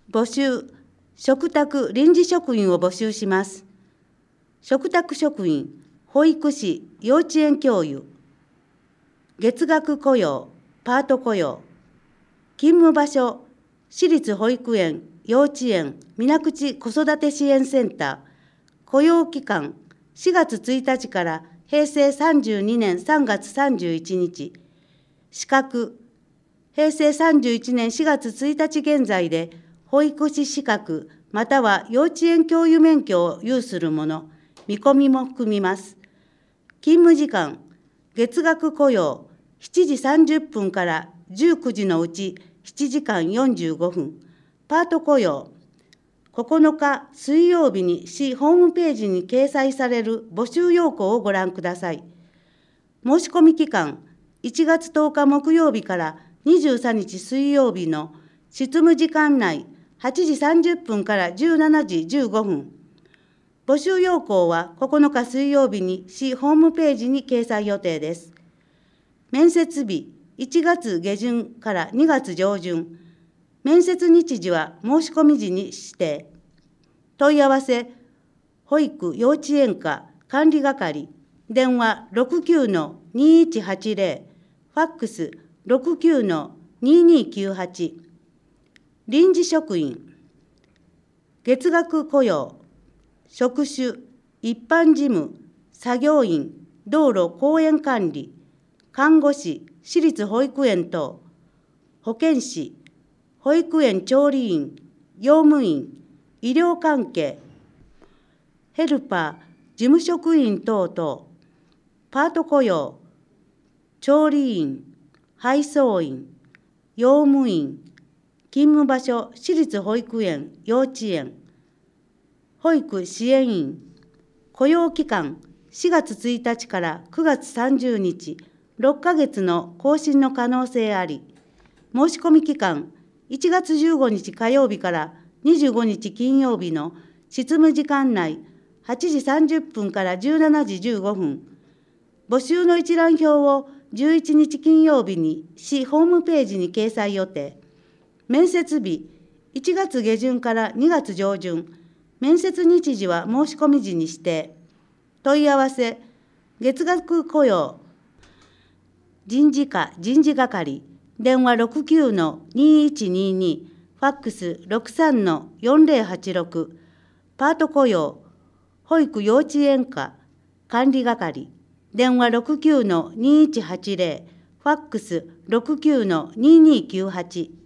募集、嘱託臨時職員を募集します。嘱託職員、保育士、幼稚園教諭、月額雇用、パート雇用、勤務場所、私立保育園、幼稚園、水口子育て支援センター、雇用期間、4月1日から平成32年3月31日、資格、平成31年4月1日現在で、保育士資格または幼稚園教諭免許を有する者、見込みも含みます。勤務時間、月額雇用、7時30分から19時のうち7時間45分、パート雇用、9日水曜日に市ホームページに掲載される募集要項をご覧ください。申し込み期間、1月10日木曜日から23日水曜日の執務時間内、8時30分から17時15分。募集要項は9日水曜日に市ホームページに掲載予定です。面接日、1月下旬から2月上旬。面接日時は申し込み時に指定。問い合わせ、保育幼稚園課管理係、電話 69-2180、ファックス 69-2298。臨時職員、月額雇用、職種、一般事務、作業員、道路公園管理、看護師、私立保育園等、保健師、保育園調理員、用務員、医療関係、ヘルパー、事務職員等々、パート雇用、調理員、配送員、用務員、勤務場所、私立保育園、幼稚園、保育支援員、雇用期間、4月1日から9月30日、6ヶ月の更新の可能性あり、申し込み期間、1月15日火曜日から25日金曜日の執務時間内、8時30分から17時15分、募集の一覧表を11日金曜日に市ホームページに掲載予定。面接日、1月下旬から2月上旬、面接日時は申し込み時に指定。問い合わせ、月額雇用、人事課人事係、電話 69-2122、ファックス 63-4086、パート雇用、保育幼稚園課管理係、電話 69-2180、ファックス 69-2298。